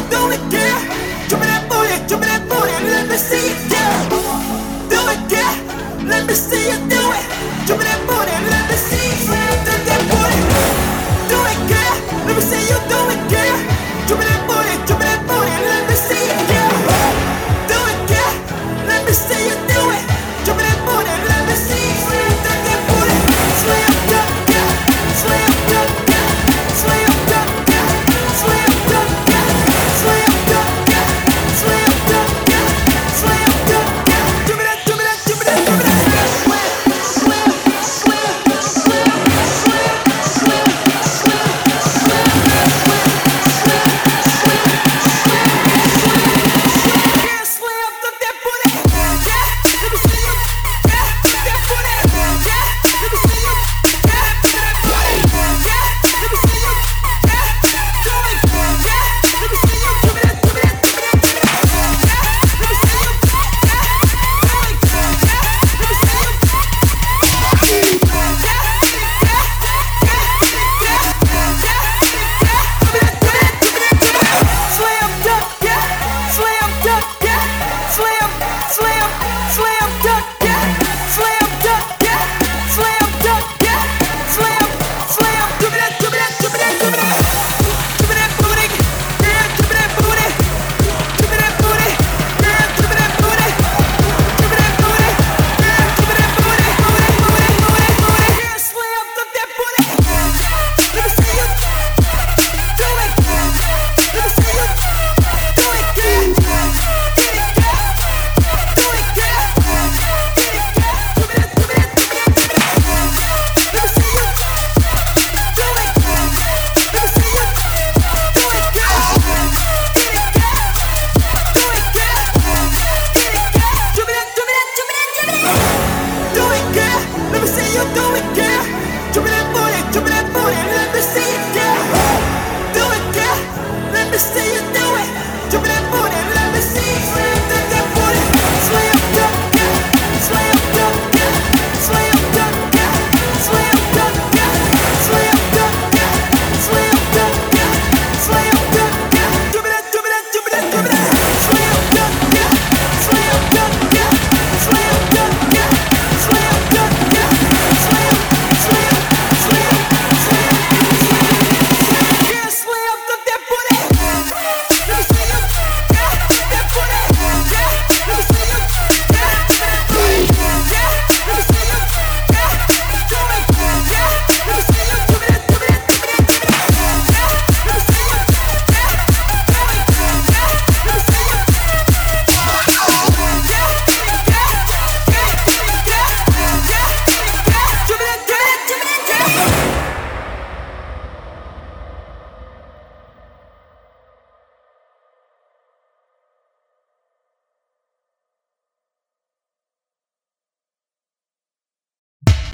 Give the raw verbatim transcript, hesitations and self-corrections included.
do it, girl. Give me that booty, give me that booty, let me see it, girl. Do it, girl. Let me see you do it. Give me that booty, let me see it. Do that booty. Do it, girl. Let me see you do it, girl. Give me that booty, give me that booty, let me see it, girl. Do it, girl. Let me see you do it. Give me that booty, let me see it. Do that booty. Slam dunk, girl. Slam dunk, girl. Slam dunk, girl. Slam dunk, girl. Slam dunk, girl. Slam dunk, girl. Slam dunk, girl. Give me that, give me that, give me that, give me that. Slam, slam, slam, slam, slam, slam, slam, slam, slam, slam, slam, slam. Yeah, slam dunk that booty. Yeah, let me see you. Yeah, dunk that booty. Yeah, let me see you. Yeah, give me that booty. Yeah, let me see you. Yeah, do it. Yeah, let me see you. Give me that, give me that, give me that, give me that. Yeah, let me see you. Yeah, do it. Yeah, let me see you. Slam dunk, yeah, slam dunk, yeah, slam, slam, slam dunk, yeah, slam dunk, yeah, slam dunk, yeah, slam, slam. Give me that, give me that, give me that, give me that, give me that booty, yeah, give me that booty, give me that booty, yeah, give me that booty, give me that booty, yeah, give me that booty, booty, booty, booty, booty, yeah, slam dunk that booty. Let me see you do it. Let me see you do it, girl. Get it, girl. Do it, girl. Get it, girl. Give me that, give me that, give me that, give me that. Let me see you do it. Let me see you do it, girl. Get it, girl. Do it, girl. Get it, girl. Give me that, give me that, give me that, give me that. Do it, girl. Let me see you do it, girl. Give me that booty, give me that booty, let me see it, girl. Do it, girl. Let me see you do it. Give me that booty.